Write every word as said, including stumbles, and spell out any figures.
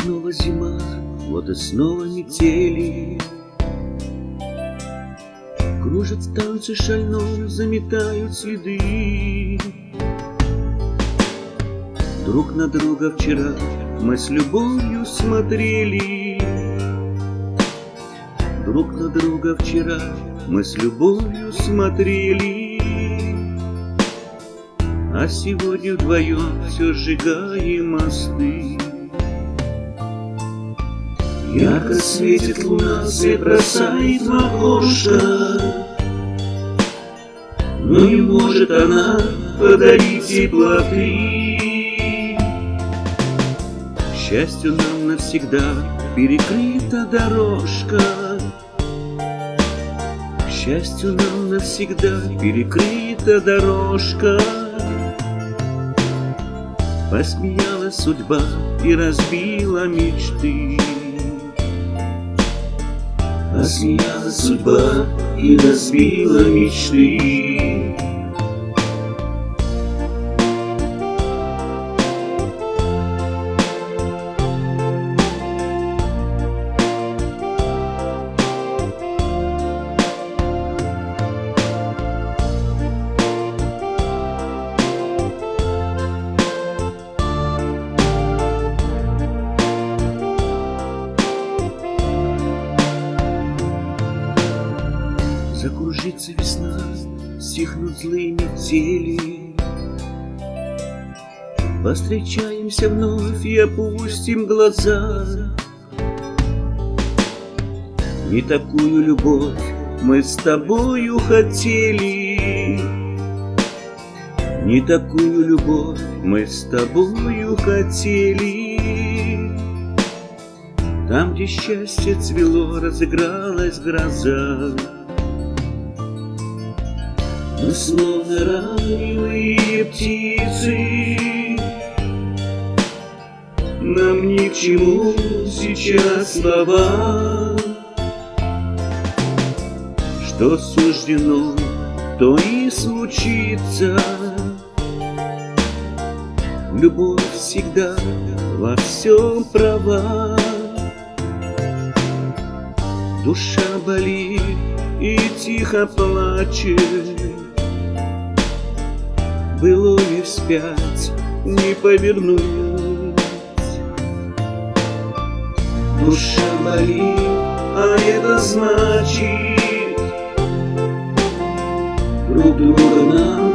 снова зима, вот и снова метели. Кружат в танце шальном, заметают следы. Друг на друга вчера мы с любовью смотрели. Друг на друга вчера мы с любовью смотрели. А сегодня вдвоем все сжигаем мосты. Ярко светит луна, свет бросает в окошко, но не может она подарить теплоты. К счастью, нам навсегда перекрыта дорожка. К счастью, нам навсегда перекрыта дорожка. Посмеялась судьба и разбила мечты. Посмеялась судьба и разбила мечты. Закружится весна, стихнут злые метели. Повстречаемся вновь и опустим глаза. Не такую любовь мы с тобою хотели. Не такую любовь мы с тобою хотели. Там, где счастье цвело, разыгралась гроза. Мы словно раненые птицы, нам ни к чему сейчас слова. Что суждено, то и случится. Любовь всегда во всем права. Душа болит и тихо плачет. Былое вспять не повернуть. Душа болит, а это значит, друг друга нам